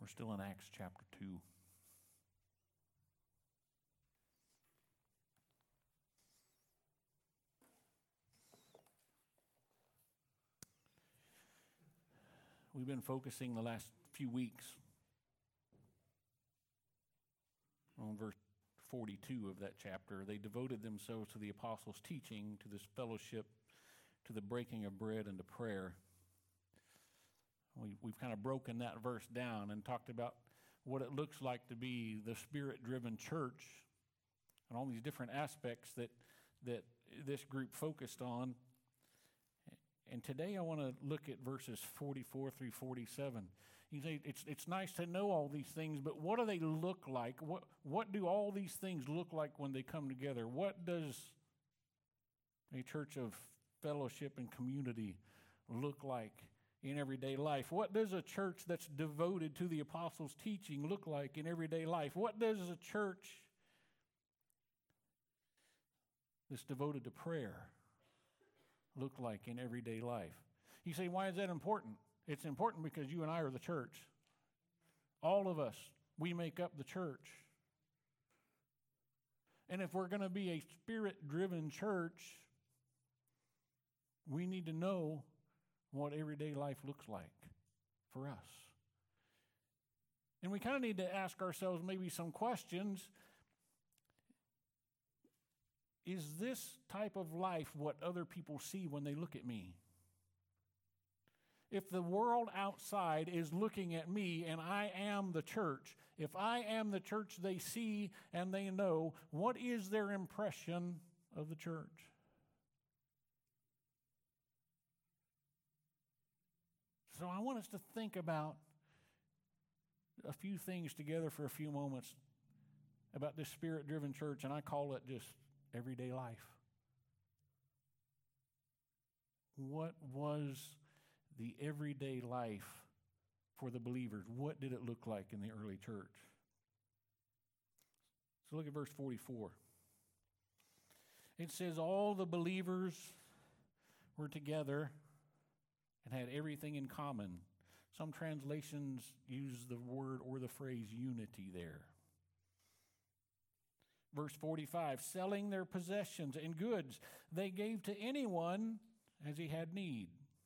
still in Acts chapter 2. We've been focusing the last few weeks on verse 42 of that chapter. They devoted themselves to the apostles' teaching, to this fellowship, to the breaking of bread, and to prayer. We've kind of broken that verse down and talked about what it looks like to be the Spirit-driven church and all these different aspects that this group focused on. And today I want to look at verses 44 through 47. You say it's nice to know all these things, but what do they look like? What do all these things look like when they come together? What does a church of fellowship and community look like in everyday life? What does a church that's devoted to the apostles' teaching look like in everyday life? What does a church that's devoted to prayer look like in everyday life? You say, why is that important? It's important because you and I are the church. All of us, we make up the church. And if we're going to be a Spirit-driven church, we need to know what everyday life looks like for us. And we kind of need to ask ourselves maybe some questions. Is this type of life what other people see when they look at me? If the world outside is looking at me and I am the church, if I am the church they see and they know, what is their impression of the church? So I want us to think about a few things together for a few moments about this Spirit-driven church, and I call it just everyday life. What was the everyday life for the believers? What did it look like in the early church? So look at verse 44. It says, all the believers were together and had everything in common. Some translations use the word or the phrase unity there. Verse 45, selling their possessions and goods, they gave to anyone as he had need.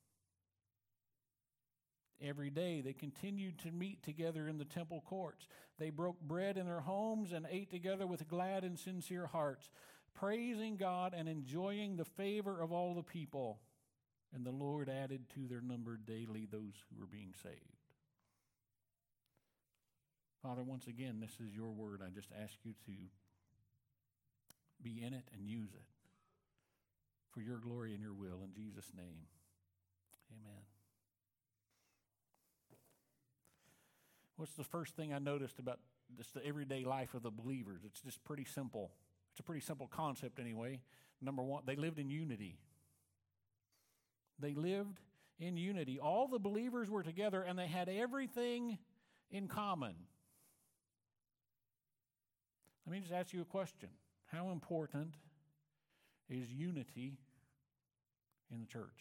Every day they continued to meet together in the temple courts. They broke bread in their homes and ate together with glad and sincere hearts, praising God and enjoying the favor of all the people. And the Lord added to their number daily those who were being saved. Father, once again, this is your word. I just ask you to be in it and use it for your glory and your will. In Jesus' name, amen. What's the first thing I noticed about just the everyday life of the believers? It's just pretty simple. It's a pretty simple concept anyway. Number one, they lived in unity. They lived in unity. All the believers were together and they had everything in common. Let me just ask you a question. How important is unity in the church?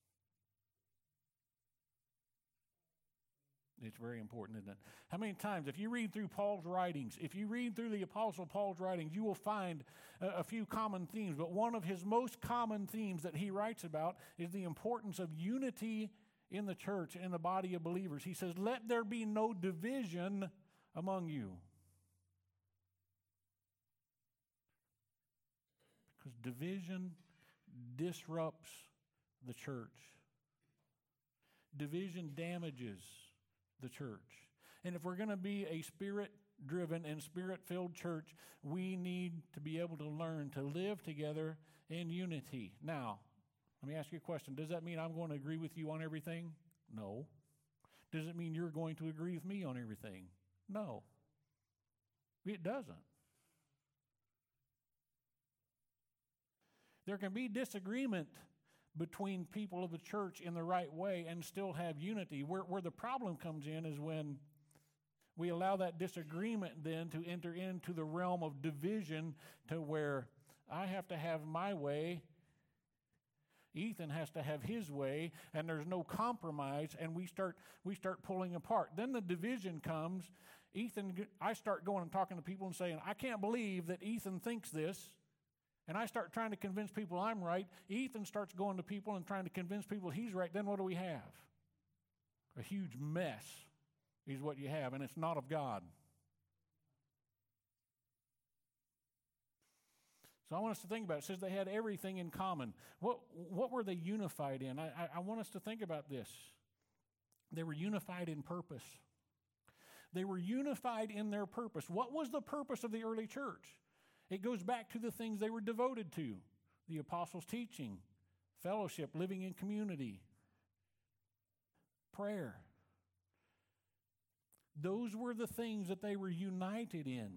It's very important, isn't it? How many times, if you read through Paul's writings, if you read through the Apostle Paul's writings, you will find a few common themes. But one of his most common themes that he writes about is the importance of unity in the church, in the body of believers. He says, let there be no division among you. Because division disrupts the church. Division damages the church. And if we're going to be a Spirit-driven and Spirit-filled church, we need to be able to learn to live together in unity. Now, let me ask you a question. Does that mean I'm going to agree with you on everything? No. Does it mean you're going to agree with me on everything? No. It doesn't. There can be disagreement between people of the church in the right way and still have unity. Where the problem comes in is when we allow that disagreement then to enter into the realm of division to where I have to have my way Ethan has to have his way, and there's no compromise, and we start pulling apart. Then the division comes. I start going and talking to people and saying, I can't believe that Ethan thinks this. And I start trying to convince people I'm right. Ethan starts going to people and trying to convince people he's right. Then what do we have? A huge mess is what you have, and it's not of God. So I want us to think about it. It says they had everything in common. What were they unified in? I want us to think about this. They were unified in purpose. They were unified in their purpose. What was the purpose of the early church? It goes back to the things they were devoted to. The apostles' teaching, fellowship, living in community, prayer. Those were the things that they were united in.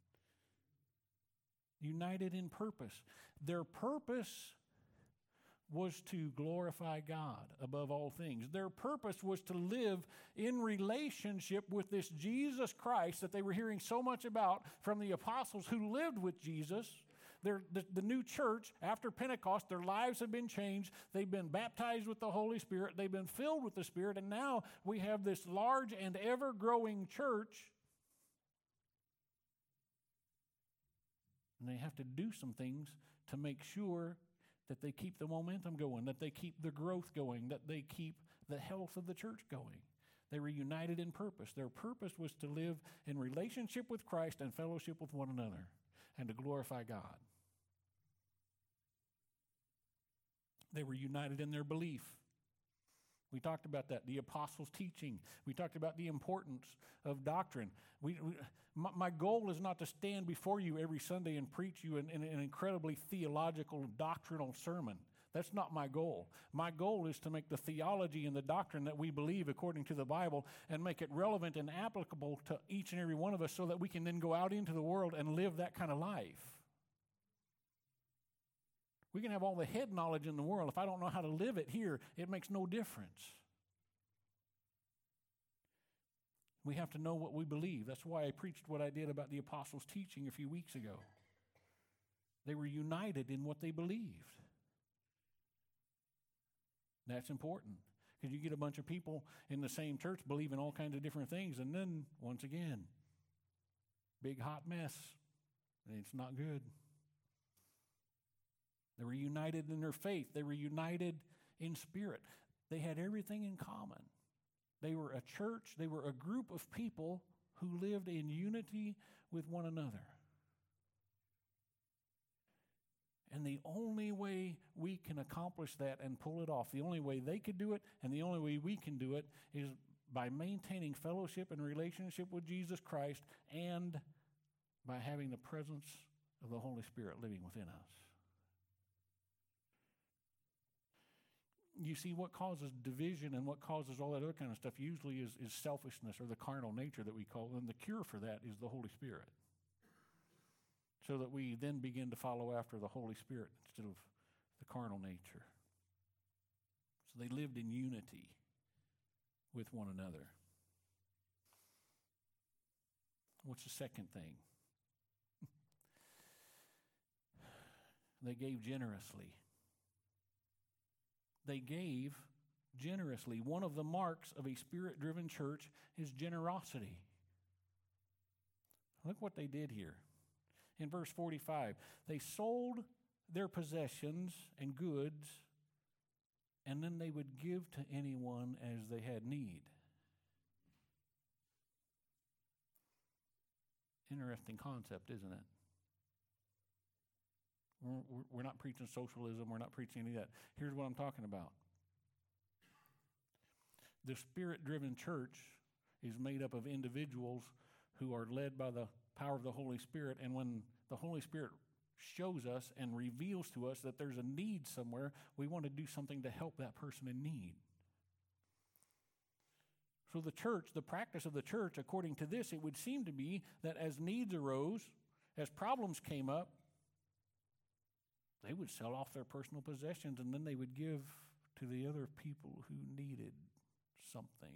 United in purpose. Their purpose was to glorify God above all things. Their purpose was to live in relationship with this Jesus Christ that they were hearing so much about from the apostles who lived with Jesus. The new church, after Pentecost, their lives have been changed. They've been baptized with the Holy Spirit. They've been filled with the Spirit. And now we have this large and ever-growing church. And they have to do some things to make sure that they keep the momentum going, that they keep the growth going, that they keep the health of the church going. They were united in purpose. Their purpose was to live in relationship with Christ and fellowship with one another and to glorify God. They were united in their belief. We talked about that, the apostles' teaching. We talked about the importance of doctrine. My goal is not to stand before you every Sunday and preach you an incredibly theological, doctrinal sermon. That's not my goal. My goal is to make the theology and the doctrine that we believe according to the Bible and make it relevant and applicable to each and every one of us so that we can then go out into the world and live that kind of life. We can have all the head knowledge in the world. If I don't know how to live it here, it makes no difference. We have to know what we believe. That's why I preached what I did about the apostles' teaching a few weeks ago. They were united in what they believed. That's important because you get a bunch of people in the same church believing all kinds of different things, and then, once again, big hot mess, and it's not good. They were united in their faith. They were united in spirit. They had everything in common. They were a church. They were a group of people who lived in unity with one another. And the only way we can accomplish that and pull it off, the only way they could do it and the only way we can do it is by maintaining fellowship and relationship with Jesus Christ and by having the presence of the Holy Spirit living within us. You see, what causes division and what causes all that other kind of stuff usually is selfishness or the carnal nature that we call it. And the cure for that is the Holy Spirit. So that we then begin to follow after the Holy Spirit instead of the carnal nature. So they lived in unity with one another. What's the second thing? They gave generously. They gave generously. One of the marks of a Spirit-driven church is generosity. Look what they did here. In verse 45, they sold their possessions and goods, and then they would give to anyone as they had need. Interesting concept, isn't it? We're not preaching socialism. We're not preaching any of that. Here's what I'm talking about. The Spirit-driven church is made up of individuals who are led by the power of the Holy Spirit, and when the Holy Spirit shows us and reveals to us that there's a need somewhere, we want to do something to help that person in need. So the church, the practice of the church, according to this, it would seem to be that as needs arose, as problems came up, they would sell off their personal possessions and then they would give to the other people who needed something.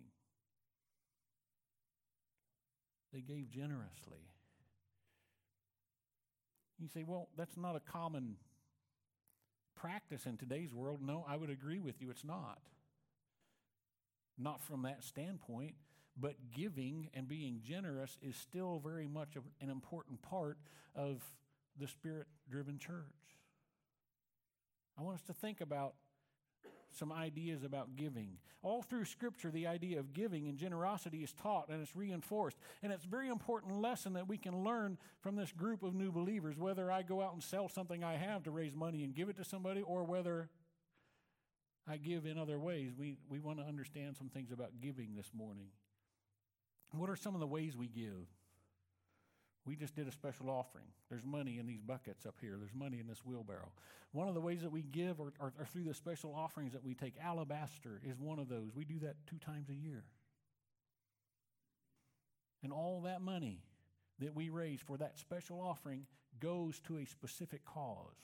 They gave generously. You say, well, that's not a common practice in today's world, no, I would agree with you, it's not. Not from that standpoint, but giving and being generous is still very much an important part of the Spirit-driven church. I want us to think about some ideas about giving. All through Scripture, the idea of giving and generosity is taught and it's reinforced. And it's a very important lesson that we can learn from this group of new believers, whether I go out and sell something I have to raise money and give it to somebody, or whether I give in other ways. We want to understand some things about giving this morning. What are some of the ways we give? We just did a special offering. There's money in these buckets up here. There's money in this wheelbarrow. One of the ways that we give are through the special offerings that we take. Alabaster is one of those. We do that 2 times a year. And all that money that we raise for that special offering goes to a specific cause.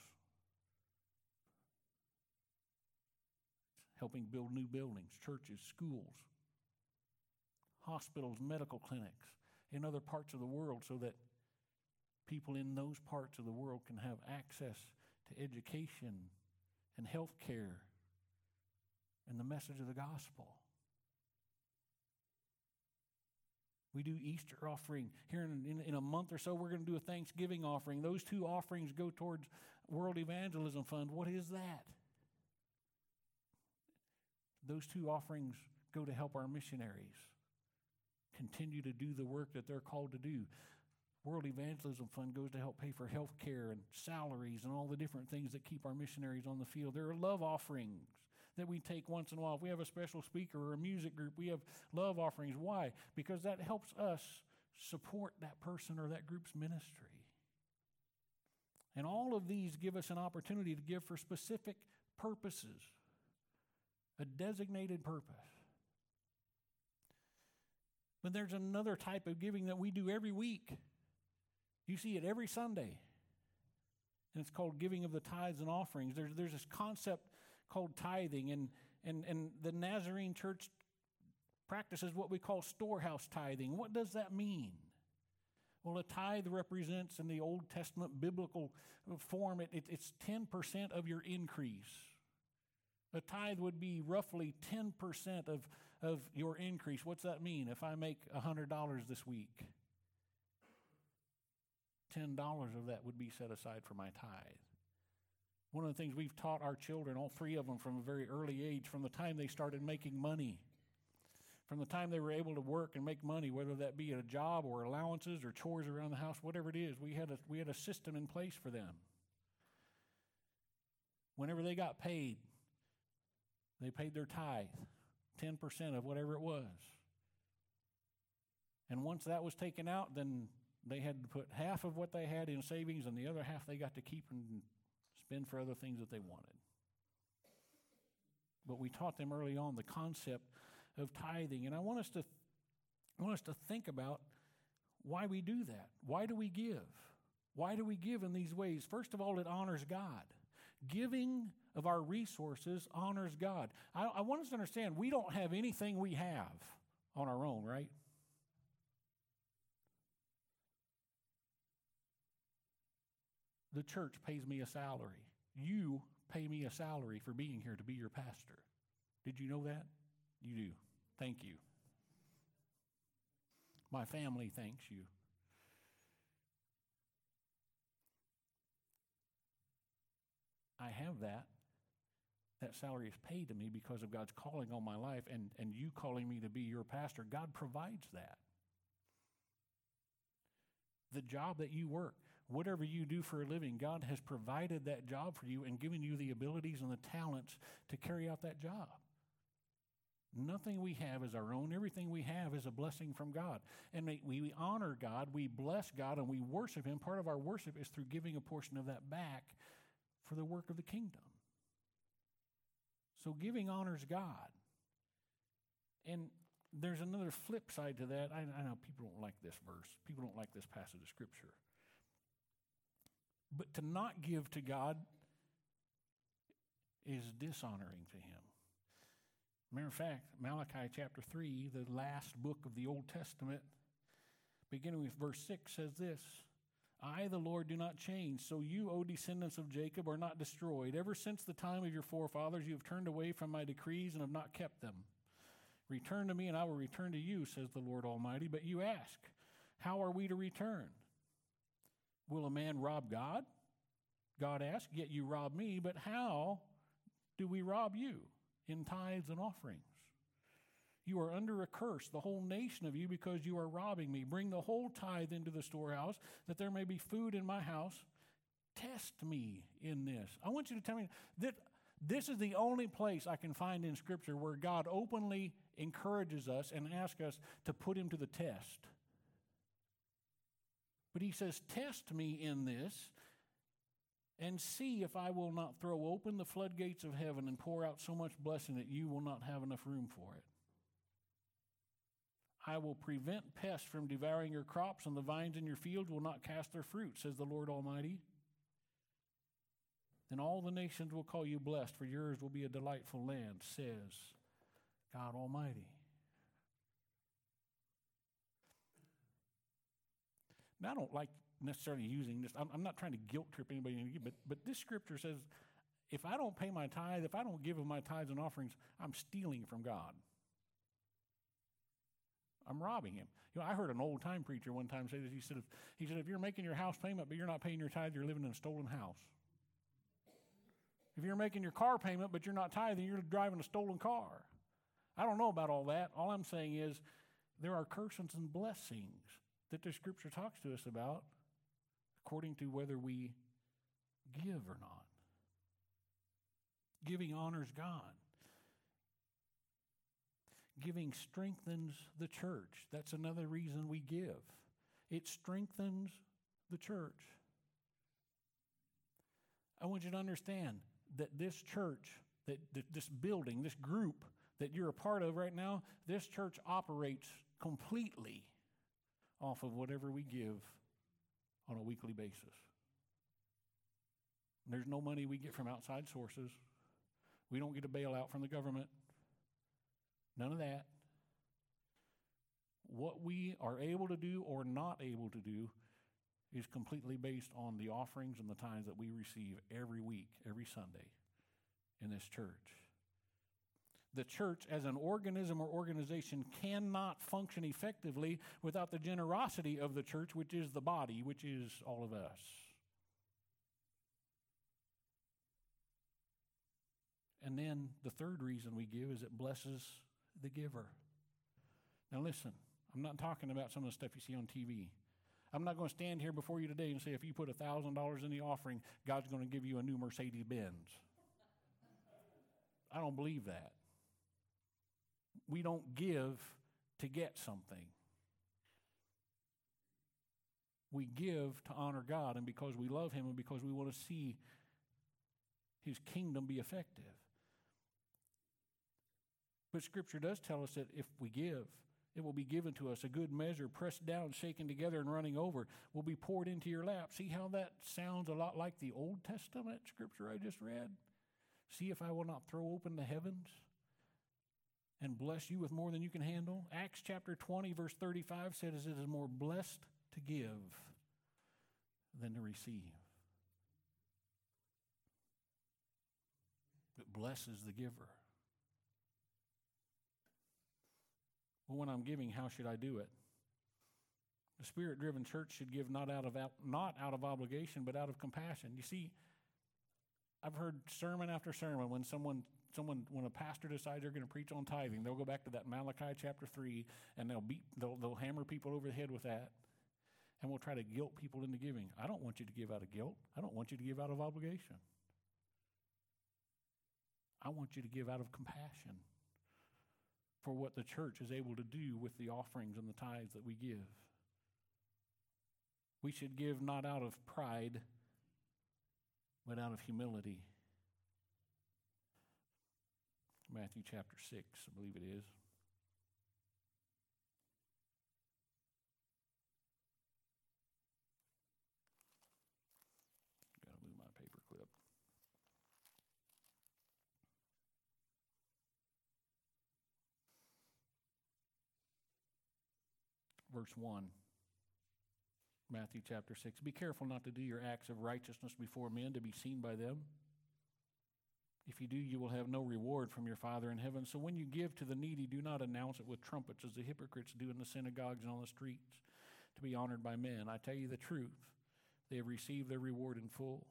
Helping build new buildings, churches, schools, hospitals, medical clinics in other parts of the world so that people in those parts of the world can have access to education and health care and the message of the gospel. We do Easter offering. Here in a month or so, we're going to do a Thanksgiving offering. Those 2 offerings go towards World Evangelism Fund. What is that? Those 2 offerings go to help our missionaries continue to do the work that they're called to do. World Evangelism Fund goes to help pay for health care and salaries and all the different things that keep our missionaries on the field. There are love offerings that we take once in a while. If we have a special speaker or a music group, we have love offerings. Why? Because that helps us support that person or that group's ministry. And all of these give us an opportunity to give for specific purposes, a designated purpose. But there's another type of giving that we do every week. You see it every Sunday. And it's called giving of the tithes and offerings. There's this concept called tithing, and the Nazarene church practices what we call storehouse tithing. What does that mean? Well, a tithe represents, in the Old Testament biblical form, it's 10% of your increase. A tithe would be roughly 10% of your increase. What's that mean? If I make $100 this week, $10 of that would be set aside for my tithe. One of the things we've taught our children, all 3 of them from a very early age, from the time they started making money, from the time they were able to work and make money, whether that be at a job or allowances or chores around the house, whatever it is, we had a system in place for them. Whenever they got paid, they paid their tithe, 10% of whatever it was. And once that was taken out, then they had to put half of what they had in savings and the other half they got to keep and spend for other things that they wanted. But we taught them early on the concept of tithing. And I want us to think about why we do that. Why do we give? Why do we give in these ways? First of all, it honors God. Giving of our resources honors God. I want us to understand we don't have anything we have on our own, right? The church pays me a salary. You pay me a salary for being here to be your pastor. Did you know that? You do. Thank you. My family thanks you. I have that. That salary is paid to me because of God's calling on my life and you calling me to be your pastor. God provides that. The job that you work, whatever you do for a living, God has provided that job for you and given you the abilities and the talents to carry out that job. Nothing we have is our own. Everything we have is a blessing from God. And we honor God, we bless God, and we worship Him. Part of our worship is through giving a portion of that back for the work of the kingdom. So giving honors God. And there's another flip side to that. I know people don't like this verse. People don't like this passage of Scripture. But to not give to God is dishonoring to Him. Matter of fact, Malachi chapter 3, the last book of the Old Testament, beginning with verse 6, says this: I, the Lord, do not change. So you, O descendants of Jacob, are not destroyed. Ever since the time of your forefathers, you have turned away from my decrees and have not kept them. Return to me, and I will return to you, says the Lord Almighty. But you ask, how are we to return? Will a man rob God? God asked, yet you rob me. But how do we rob you? In tithes and offerings. You are under a curse, the whole nation of you, because you are robbing me. Bring the whole tithe into the storehouse, that there may be food in my house. Test me in this. I want you to tell me that this is the only place I can find in Scripture where God openly encourages us and asks us to put him to the test. But he says, test me in this and see if I will not throw open the floodgates of heaven and pour out so much blessing that you will not have enough room for it. I will prevent pests from devouring your crops, and the vines in your fields will not cast their fruit, says the Lord Almighty. Then all the nations will call you blessed, for yours will be a delightful land, says God Almighty. Now, I don't like necessarily using this. I'm not trying to guilt trip anybody, but this scripture says, if I don't pay my tithe, if I don't give of my tithes and offerings, I'm stealing from God. I'm robbing him. You know, I heard an old-time preacher one time say this. He said, if you're making your house payment but you're not paying your tithe, you're living in a stolen house. If you're making your car payment but you're not tithing, you're driving a stolen car. I don't know about all that. All I'm saying is there are curses and blessings that the Scripture talks to us about according to whether we give or not. Giving honors God. Giving strengthens the church. That's another reason we give. It strengthens the church. I want you to understand that this church, that this building, this group that you're a part of right now, this church operates completely off of whatever we give on a weekly basis. There's no money we get from outside sources. We don't get a bailout from the government. None of that. What we are able to do or not able to do is completely based on the offerings and the tithes that we receive every week, every Sunday in this church. The church as an organism or organization cannot function effectively without the generosity of the church, which is the body, which is all of us. And then the third reason we give is it blesses the giver. Now listen, I'm not talking about some of the stuff you see on TV. I'm not going to stand here before you today and say if you put $1,000 in the offering, God's going to give you a new Mercedes-Benz. I don't believe that. We don't give to get something. We give to honor God, and because we love him and because we want to see his kingdom be effective. But Scripture does tell us that if we give, it will be given to us. A good measure, pressed down, shaken together, and running over, will be poured into your lap. See how that sounds a lot like the Old Testament Scripture I just read? See if I will not throw open the heavens and bless you with more than you can handle. Acts chapter 20, verse 35 says it is more blessed to give than to receive. It blesses the giver. Well, when I'm giving, how should I do it? The Spirit-driven church should give not out of obligation, but out of compassion. You see, I've heard sermon after sermon when when a pastor decides they're going to preach on tithing, they'll go back to that Malachi chapter 3, and they'll hammer people over the head with that, and we'll try to guilt people into giving. I don't want you to give out of guilt. I don't want you to give out of obligation. I want you to give out of compassion for what the church is able to do with the offerings and the tithes that we give. We should give not out of pride, but out of humility. Matthew chapter 6, I believe it is. Got to move my paper clip. Verse 1. Matthew chapter 6. Be careful not to do your acts of righteousness before men to be seen by them. If you do, you will have no reward from your Father in heaven. So when you give to the needy, do not announce it with trumpets as the hypocrites do in the synagogues and on the streets to be honored by men. I tell you the truth, they have received their reward in full.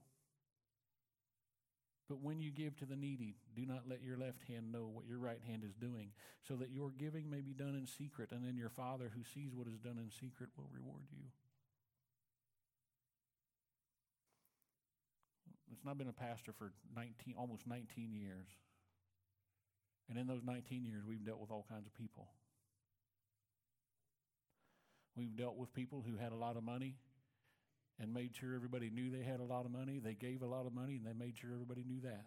But when you give to the needy, do not let your left hand know what your right hand is doing, so that your giving may be done in secret, and then your Father who sees what is done in secret will reward you. It's not been a pastor for almost 19 years. And in those 19 years, we've dealt with all kinds of people. We've dealt with people who had a lot of money and made sure everybody knew they had a lot of money. They gave a lot of money, and they made sure everybody knew that.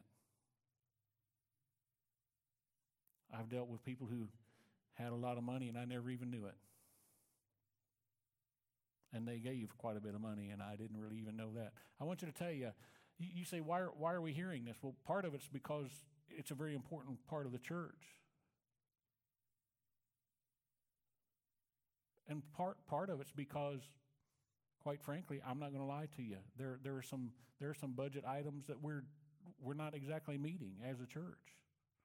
I've dealt with people who had a lot of money, and I never even knew it. And they gave quite a bit of money, and I didn't really even know that. I want you to tell you, you say, why are we hearing this? Well, part of it's because it's a very important part of the church. And part of it's because, quite frankly, I'm not going to lie to you. There are some budget items that we're not exactly meeting as a church.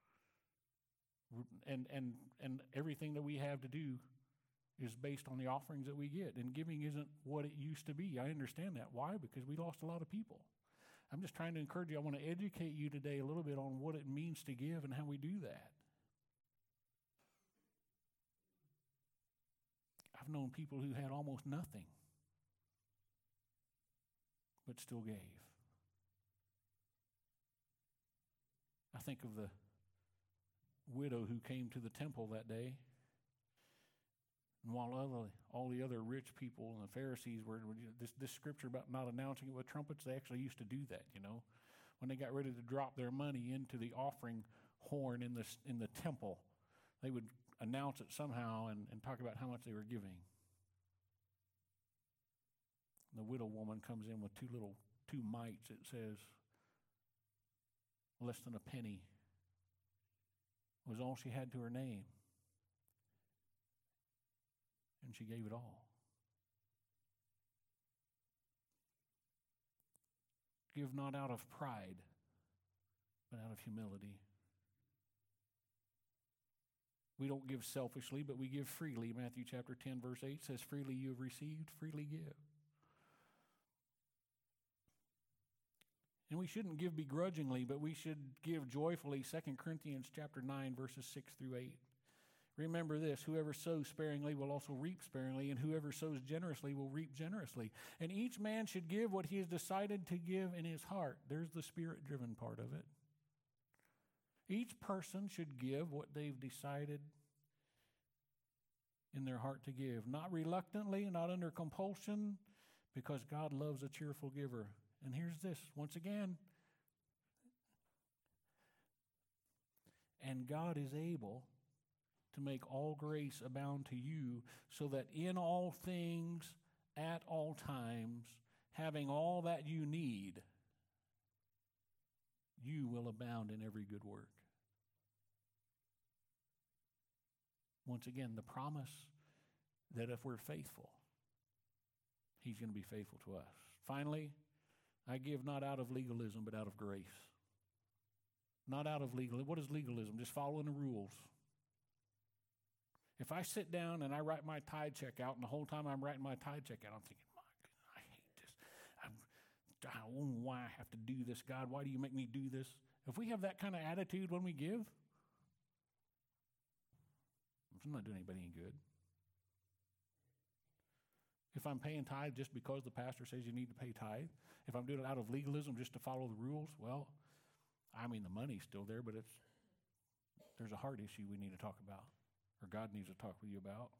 And everything that we have to do is based on the offerings that we get. And giving isn't what it used to be. I understand that. Why? Because we lost a lot of people. I'm just trying to encourage you. I want to educate you today a little bit on what it means to give and how we do that. I've known people who had almost nothing, but still gave. I think of the widow who came to the temple that day. And while all the other rich people and the Pharisees were this scripture about not announcing it with trumpets, they actually used to do that, When they got ready to drop their money into the offering horn in the temple, they would announce it somehow and talk about how much they were giving. And the widow woman comes in with two mites, it says, less than a penny was all she had to her name. And she gave it all. Give not out of pride, but out of humility. We don't give selfishly, but we give freely. Matthew chapter 10, verse 8 says, freely you have received, freely give. And we shouldn't give begrudgingly, but we should give joyfully. 2 Corinthians chapter 9, verses 6 through 8. Remember this, whoever sows sparingly will also reap sparingly, and whoever sows generously will reap generously. And each man should give what he has decided to give in his heart. There's the spirit-driven part of it. Each person should give what they've decided in their heart to give, not reluctantly, not under compulsion, because God loves a cheerful giver. And here's this, once again, and God is able to make all grace abound to you, so that in all things, at all times, having all that you need, you will abound in every good work. Once again, the promise that if we're faithful, He's going to be faithful to us. Finally, I give not out of legalism, but out of grace. Not out of legalism. What is legalism? Just following the rules. If I sit down and I write my tithe check out, and the whole time I'm writing my tithe check out, I'm thinking, my God, I hate this. I don't know why I have to do this, God. Why do you make me do this? If we have that kind of attitude when we give, it's not doing anybody any good. If I'm paying tithe just because the pastor says you need to pay tithe, if I'm doing it out of legalism just to follow the rules, well, I mean, the money's still there, but there's a heart issue we need to talk about, or God needs to talk with you about.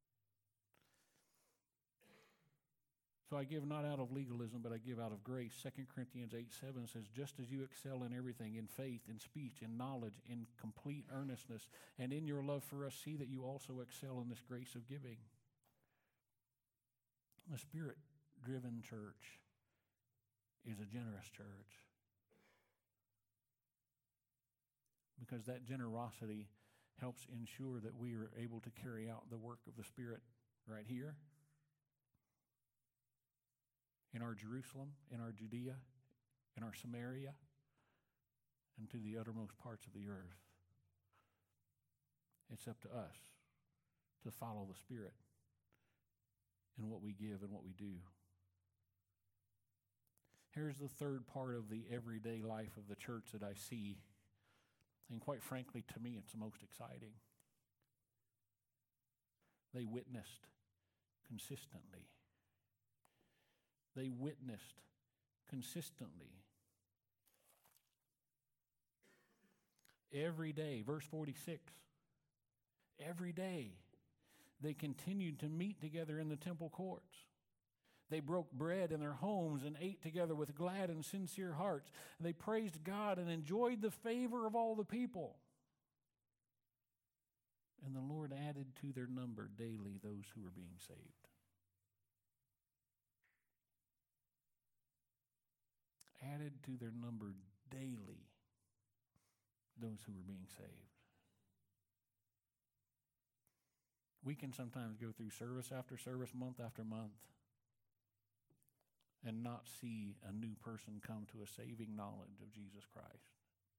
So I give not out of legalism, but I give out of grace. 2 Corinthians 8:7 says, just as you excel in everything, in faith, in speech, in knowledge, in complete earnestness, and in your love for us, see that you also excel in this grace of giving. A Spirit-driven church is a generous church, because that generosity helps ensure that we are able to carry out the work of the Spirit right here in our Jerusalem, in our Judea, in our Samaria, and to the uttermost parts of the earth. It's up to us to follow the Spirit in what we give and what we do. Here's the third part of the everyday life of the church that I see, and quite frankly, to me, it's the most exciting. They witnessed consistently. They witnessed consistently. Every day, verse 46, every day they continued to meet together in the temple courts. They broke bread in their homes and ate together with glad and sincere hearts. They praised God and enjoyed the favor of all the people. And the Lord added to their number daily those who were being saved. Added to their number daily those who were being saved. We can sometimes go through service after service, month after month, and not see a new person come to a saving knowledge of Jesus Christ.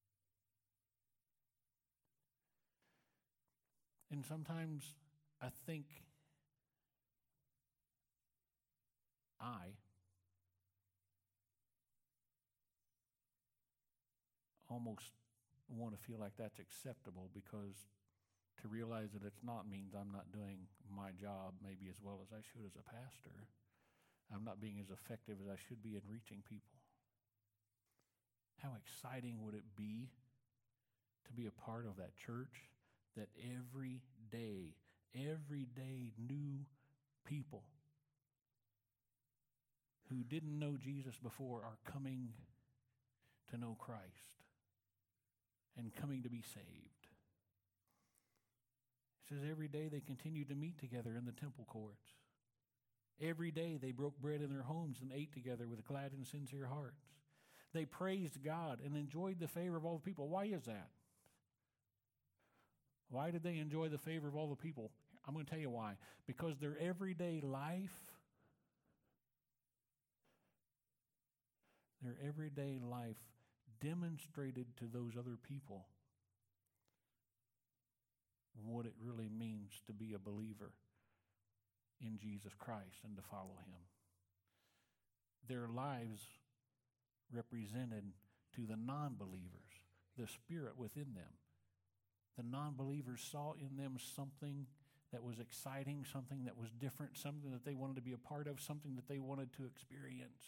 And sometimes I think I almost want to feel like that's acceptable, because to realize that it's not means I'm not doing my job maybe as well as I should as a pastor. I'm not being as effective as I should be in reaching people. How exciting would it be to be a part of that church that every day new people who didn't know Jesus before are coming to know Christ and coming to be saved. It says every day they continued to meet together in the temple courts. Every day they broke bread in their homes and ate together with glad and sincere hearts. They praised God and enjoyed the favor of all the people. Why is that? Why did they enjoy the favor of all the people? I'm going to tell you why. Because their everyday life demonstrated to those other people what it really means to be a believer in Jesus Christ and to follow him. Their lives represented to the non-believers the Spirit within them. The non-believers saw in them something that was exciting, something that was different, something that they wanted to be a part of, something that they wanted to experience.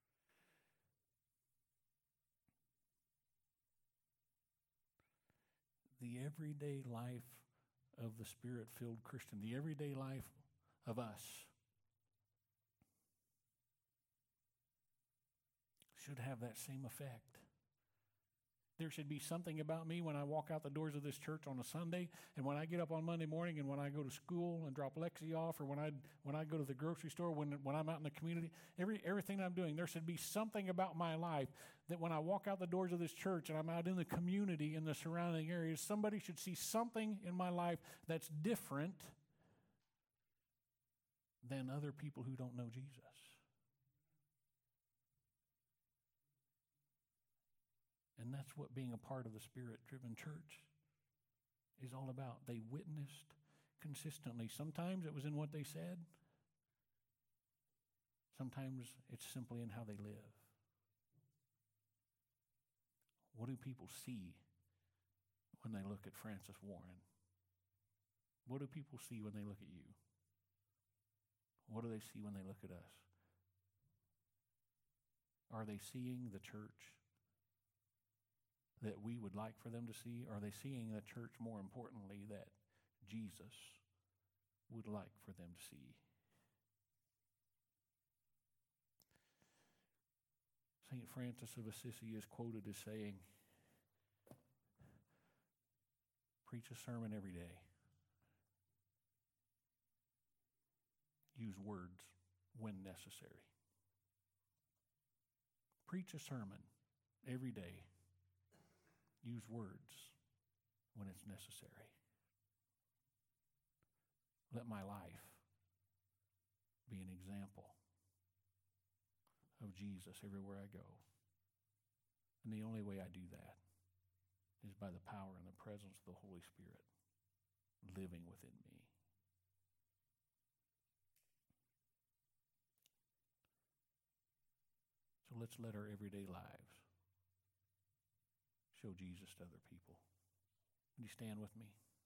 The everyday life of the Spirit-filled Christian, the everyday life of us, should have that same effect. There should be something about me when I walk out the doors of this church on a Sunday, and when I get up on Monday morning, and when I go to school and drop Lexi off, or when I go to the grocery store, when I'm out in the community, everything I'm doing, there should be something about my life that when I walk out the doors of this church and I'm out in the community, in the surrounding areas, somebody should see something in my life that's different than other people who don't know Jesus. And that's what being a part of the Spirit-driven church is all about. They witnessed consistently. Sometimes it was in what they said. Sometimes it's simply in how they live. What do people see when they look at Francis Warren? What do people see when they look at you? What do they see when they look at us? Are they seeing the church that we would like for them to see? Are they seeing the church, more importantly, that Jesus would like for them to see? St. Francis of Assisi is quoted as saying, preach a sermon every day. Use words when necessary. Preach a sermon every day. Use words when it's necessary. Let my life be an example Jesus everywhere I go. And the only way I do that is by the power and the presence of the Holy Spirit living within me. So let's let our everyday lives show Jesus to other people. Would you stand with me?